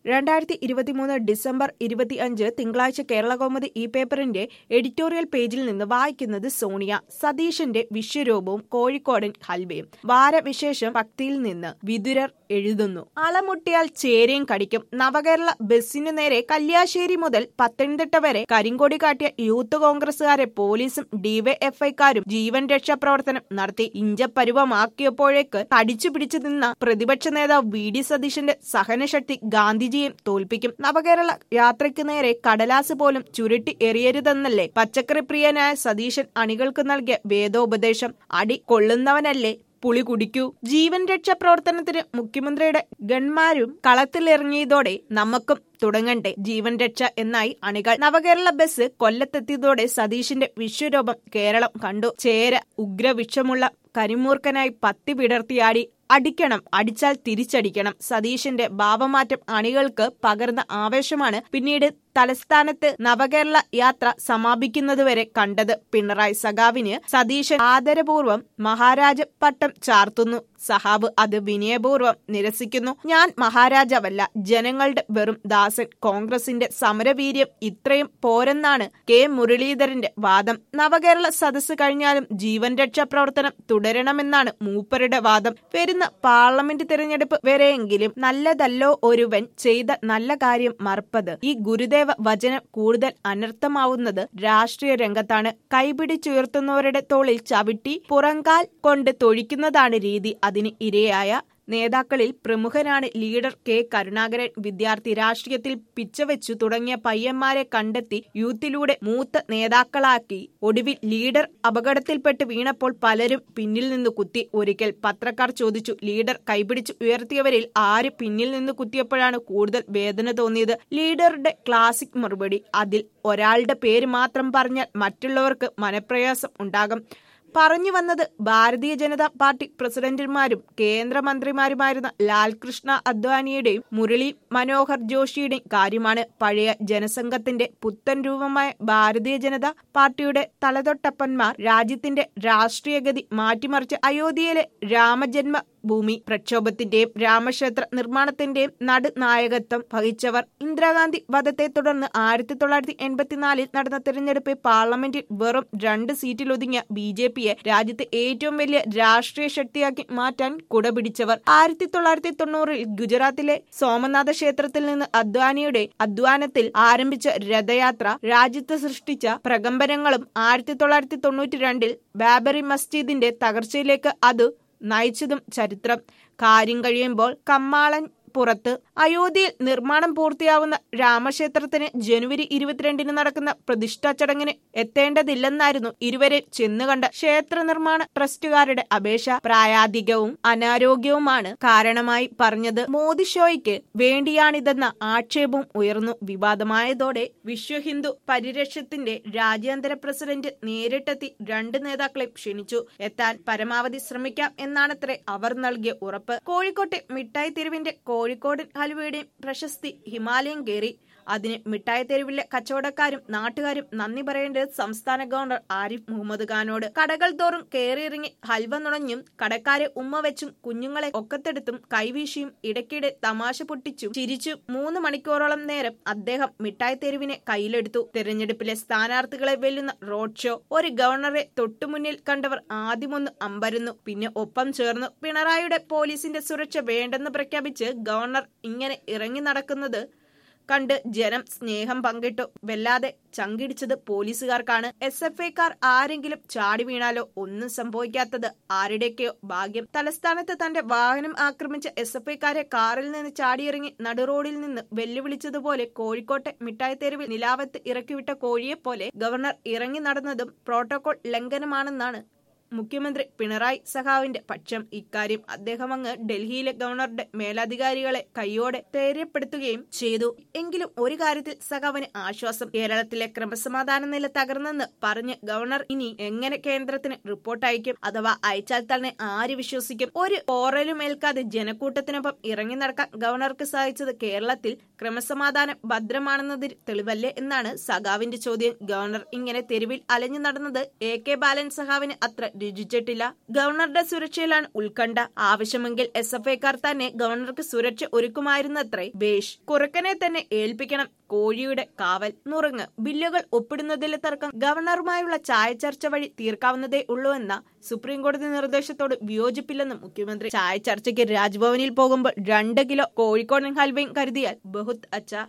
2023 December 25 തിങ്കളാഴ്ച കേരളകൗമുദി ഈ പേപ്പറിന്റെ എഡിറ്റോറിയൽ പേജിൽ നിന്ന് വായിക്കുന്നത് സോണിയ. സതീശന്റെ വിശ്വരൂപവും കോഴിക്കോടൻ ഹൽവയും. വാരവിശേഷം ഭക്തിയിൽ നിന്ന് വിതുരർ എഴുതുന്നു. അളമുട്ടിയാൽ ചേരയും കടിക്കും. നവകേരള ബസിനു നേരെ കല്യാശ്ശേരി മുതൽ പത്തനംതിട്ട വരെ കരിങ്കൊടി കാട്ടിയ യൂത്ത് കോൺഗ്രസുകാരെ പോലീസും ഡിവൈഎഫ്ഐക്കാരും ജീവൻ രക്ഷാ പ്രവർത്തനം നടത്തി ഇഞ്ചപ്പരുവമാക്കിയപ്പോഴേക്ക് കടിച്ചു പിടിച്ചു നിന്ന പ്രതിപക്ഷ നേതാവ് വി.ഡി. സതീശന്റെ സഹനശക്തി ഗാന്ധിജിയെ തോൽപ്പിക്കും. നവകേരള യാത്രയ്ക്ക് നേരെ കടലാസ് പോലും ചുരുട്ടി എറിയരുതെന്നല്ലേ പച്ചക്കറി പ്രിയനായ സതീശൻ അണികൾക്ക് നൽകിയ വേദോപദേശം. അടി കൊള്ളുന്നവനല്ലേ പുളി കുടിക്കൂ. ജീവൻ രക്ഷാ പ്രവർത്തനത്തിന് മുഖ്യമന്ത്രിയുടെ ഗൺമാരും കളത്തിലിറങ്ങിയതോടെ നമുക്കും തുടങ്ങണ്ടേ ജീവൻ രക്ഷ എന്നായി അണികൾ. നവകേരള ബസ് കൊല്ലത്തെത്തിയതോടെ സതീശന്റെ വിശ്വരൂപം കേരളം കണ്ടു. ചേര ഉഗ്രവിഷമുള്ള കരിമൂർഖനായി പത്തി വിടർത്തിയാടി. അടിക്കണം, അടിച്ചാൽ തിരിച്ചടിക്കണം. സതീശന്റെ ഭാവമാറ്റം അണികൾക്ക് പകർന്ന ആവേശമാണ് പിന്നീട് തലസ്ഥാനത്ത് നവകേരള യാത്ര സമാപിക്കുന്നതുവരെ കണ്ടത്. പിണറായി സഖാവിന് സതീശൻ ആദരപൂർവ്വം മഹാരാജ പട്ടം ചാർത്തുന്നു. സഹാബ് അത് വിനയപൂർവ്വം നിരസിക്കുന്നു. ഞാൻ മഹാരാജാവല്ല, ജനങ്ങളുടെ വെറും ദാസൻ. കോൺഗ്രസിന്റെ സമരവീര്യം ഇത്രയും പോരെന്നാണ് കെ മുരളീധരന്റെ വാദം. നവകേരള സദസ്സ് കഴിഞ്ഞാലും ജീവൻ രക്ഷാ പ്രവർത്തനം തുടരണമെന്നാണ് മൂപ്പരുടെ വാദം. വരുന്ന പാർലമെന്റ് തിരഞ്ഞെടുപ്പ് വരെയെങ്കിലും നല്ലതല്ലോ ഒരുവൻ ചെയ്ത നല്ല കാര്യം മറപ്പത്. ഈ ഗുരുദേവ വചനം കൂടുതൽ അനർത്ഥമാവുന്നത് രാഷ്ട്രീയ രംഗത്താണ്. കൈപിടിച്ചുയർത്തുന്നവരുടെ തോളിൽ ചവിട്ടി പുറങ്കാൽ കൊണ്ട് തൊഴിക്കുന്നതാണ് രീതി. അതിന് ഇരയായ നേതാക്കളിൽ പ്രമുഖനാണ് ലീഡർ കെ കരുണാകരൻ. വിദ്യാർത്ഥി രാഷ്ട്രീയത്തിൽ പിച്ചവെച്ചു തുടങ്ങിയ പയ്യന്മാരെ കണ്ടെത്തി യൂത്തിലൂടെ മൂത്ത നേതാക്കളാക്കി. ഒടുവിൽ ലീഡർ അപകടത്തിൽപ്പെട്ട് വീണപ്പോൾ പലരും പിന്നിൽ നിന്ന് കുത്തി. ഒരിക്കൽ പത്രക്കാർ ചോദിച്ചു, ലീഡർ കൈപിടിച്ച് ഉയർത്തിയവരിൽ ആര് പിന്നിൽ നിന്ന് കുത്തിയപ്പോഴാണ് കൂടുതൽ വേദന തോന്നിയത്? ലീഡറുടെ ക്ലാസിക് മറുപടി, അതിൽ ഒരാളുടെ പേര് മാത്രം പറഞ്ഞാൽ മറ്റുള്ളവർക്ക് മനപ്രയാസം ഉണ്ടാകും. പറഞ്ഞു വന്നത് ഭാരതീയ ജനതാ പാർട്ടി പ്രസിഡന്റുമാരും കേന്ദ്രമന്ത്രിമാരുമായിരുന്ന ലാൽകൃഷ്ണ അദ്വാനിയുടെയും മുരളി മനോഹർ ജോഷിയുടെയും കാര്യമാണ്. പഴയ ജനസംഘത്തിന്റെ പുത്തൻ രൂപമായ ഭാരതീയ ജനതാ പാർട്ടിയുടെ തലതൊട്ടപ്പന്മാർ രാജ്യത്തിന്റെ രാഷ്ട്രീയഗതി മാറ്റിമറിച്ച് അയോധ്യയിലെ രാമജന്മ ഭൂമി പ്രക്ഷോഭത്തിന്റെയും രാമക്ഷേത്ര നിർമ്മാണത്തിന്റെയും നടുനായകത്വം വഹിച്ചവർ. ഇന്ദിരാഗാന്ധി വധത്തെ തുടർന്ന് 1984 നടന്ന തെരഞ്ഞെടുപ്പിൽ പാർലമെന്റിൽ വെറും 2 സീറ്റിലൊതുങ്ങിയ ബി.ജെ.പിയെ രാജ്യത്തെ ഏറ്റവും വലിയ രാഷ്ട്രീയ ശക്തിയാക്കി മാറ്റാൻ കുടപിടിച്ചവർ. 1990 ഗുജറാത്തിലെ സോമനാഥ ക്ഷേത്രത്തിൽ നിന്ന് അദ്വാനിയുടെ അധ്വാനത്തിൽ ആരംഭിച്ച രഥയാത്ര രാജ്യത്ത് സൃഷ്ടിച്ച പ്രകമ്പനങ്ങളും 1992 ബാബറി മസ്ജിദിന്റെ തകർച്ചയിലേക്ക് അത് നയിച്ചതും ചരിത്രം. കാര്യം കഴിയുമ്പോൾ കമ്മാളൻ പുറത്ത്. അയോധ്യയിൽ നിർമ്മാണം പൂർത്തിയാവുന്ന രാമക്ഷേത്രത്തിന് ജനുവരി 22 നടക്കുന്ന പ്രതിഷ്ഠാ ചടങ്ങിന് എത്തേണ്ടതില്ലെന്നായിരുന്നു ഇരുവരെ ചെന്നുകണ്ട ക്ഷേത്ര നിർമ്മാണ ട്രസ്റ്റുകാരുടെ അപേക്ഷ. പ്രായാധികവും അനാരോഗ്യവുമാണ് കാരണമായി പറഞ്ഞത്. മോദി ഷോയ്ക്ക് വേണ്ടിയാണിതെന്ന ആക്ഷേപവും ഉയർന്നു. വിവാദമായതോടെ വിശ്വ ഹിന്ദു പരിരക്ഷത്തിന്റെ രാജ്യാന്തര പ്രസിഡന്റ് നേരിട്ടെത്തി 2 നേതാക്കളെ ക്ഷണിച്ചു. എത്താൻ പരമാവധി ശ്രമിക്കാം എന്നാണത്രേ അവർ നൽകിയ ഉറപ്പ്. കോഴിക്കോട്ടെ മിഠായി തെരുവിന്റെ കോഴിക്കോടൻ ഹൽവയുടെയും പ്രശസ്തി ഹിമാലയം കയറി. അതിന് മിഠായി തെരുവിലെ കച്ചവടക്കാരും നാട്ടുകാരും നന്ദി പറയേണ്ടത് സംസ്ഥാന ഗവർണർ ആരിഫ് മുഹമ്മദ് ഖാനോട്. കടകൾ തോറും കയറിയിറങ്ങി ഹൽവ നുണഞ്ഞും കടക്കാരെ ഉമ്മ വെച്ചും കുഞ്ഞുങ്ങളെ ഒക്കത്തെടുത്തും കൈവീശിയും ഇടയ്ക്കിടെ തമാശ പൊട്ടിച്ചും ചിരിച്ചും 3 മണിക്കൂറോളം നേരം അദ്ദേഹം മിഠായി തെരുവിനെ കയ്യിലെടുത്തു. തെരഞ്ഞെടുപ്പിലെ സ്ഥാനാർത്ഥികളെ വെല്ലുന്ന റോഡ് ഷോ. ഒരു ഗവർണറെ തൊട്ടുമുന്നിൽ കണ്ടവർ ആദ്യമൊന്ന് അമ്പരന്നു, പിന്നെ ഒപ്പം ചേർന്നു. പിണറായിയുടെ പോലീസിന്റെ സുരക്ഷ വേണ്ടെന്ന് പ്രഖ്യാപിച്ച് ഗവർണർ ഇങ്ങനെ ഇറങ്ങി നടക്കുന്നത് കണ്ട് ജനം സ്നേഹം പങ്കിട്ടു. വല്ലാതെ ചങ്കിടിച്ചത് പോലീസുകാർക്കാണ്. SFIക്കാർ ആരെങ്കിലും ചാടി വീണാലോ? ഒന്നും സംഭവിക്കാത്തത് ആരുടെയൊക്കെയോ ഭാഗ്യം. തലസ്ഥാനത്ത് തന്റെ വാഹനം ആക്രമിച്ച SFIക്കാരെ കാറിൽ നിന്ന് ചാടിയിറങ്ങി നടുറോഡിൽ നിന്ന് വെല്ലുവിളിച്ചതുപോലെ കോഴിക്കോട്ടെ മിഠായി തെരുവിൽ നിലാവത്ത് ഇറക്കിവിട്ട കോഴിയെപ്പോലെ ഗവർണർ ഇറങ്ങി നടന്നതും പ്രോട്ടോകോൾ ലംഘനമാണെന്നാണ് മുഖ്യമന്ത്രി പിണറായി സഖാവിന്റെ പക്ഷം. ഇക്കാര്യം അദ്ദേഹം അങ്ങ് ഡൽഹിയിലെ ഗവർണറുടെ മേലധികാരികളെ കൈയോടെ ധൈര്യപ്പെടുത്തുകയും ചെയ്തു. എങ്കിലും ഒരു കാര്യത്തിൽ സഖാവിന് ആശ്വാസം. കേരളത്തിലെ ക്രമസമാധാന നില തകർന്നെന്ന് പറഞ്ഞ് ഗവർണർ ഇനി എങ്ങനെ കേന്ദ്രത്തിന് റിപ്പോർട്ട് അയക്കും? അഥവാ അയച്ചാൽ തന്നെ ആര് വിശ്വസിക്കും? ഒരു പോറലുമേൽക്കാതെ ജനക്കൂട്ടത്തിനൊപ്പം ഇറങ്ങി നടക്കാൻ ഗവർണർക്ക് സാധിച്ചത് കേരളത്തിൽ ക്രമസമാധാനം ഭദ്രമാണെന്നതിന് തെളിവല്ലേ എന്നാണ് സഖാവിന്റെ ചോദ്യം. ഗവർണർ ഇങ്ങനെ തെരുവിൽ അലഞ്ഞു നടന്നത് AK ബാലൻ സഖാവിന് അത്ര രുചിച്ചിട്ടില്ല. ഗവർണറുടെ സുരക്ഷയിലാണ് ഉത്കണ്ഠ. ആവശ്യമെങ്കിൽ SFIക്കാർ തന്നെ ഗവർണർക്ക് സുരക്ഷ ഒരുക്കുമായിരുന്നത്രേ. ബേഷ് കുറുക്കനെ തന്നെ ഏൽപ്പിക്കണം കോഴിയുടെ കാവൽ. നുറുങ്ങ് ബില്ലുകൾ ഒപ്പിടുന്നതിലെ തർക്കം ഗവർണറുമായുള്ള ചായ ചർച്ച വഴി തീർക്കാവുന്നതേ ഉള്ളൂവെന്ന സുപ്രീംകോടതി നിർദ്ദേശത്തോട് വിയോജിപ്പില്ലെന്നും മുഖ്യമന്ത്രി. ചായ ചർച്ചയ്ക്ക് രാജ്ഭവനിൽ പോകുമ്പോൾ 2 കിലോ കോഴിക്കോടൻ ഹൽവയും കരുതിയാൽ ബഹുത് അച്ച.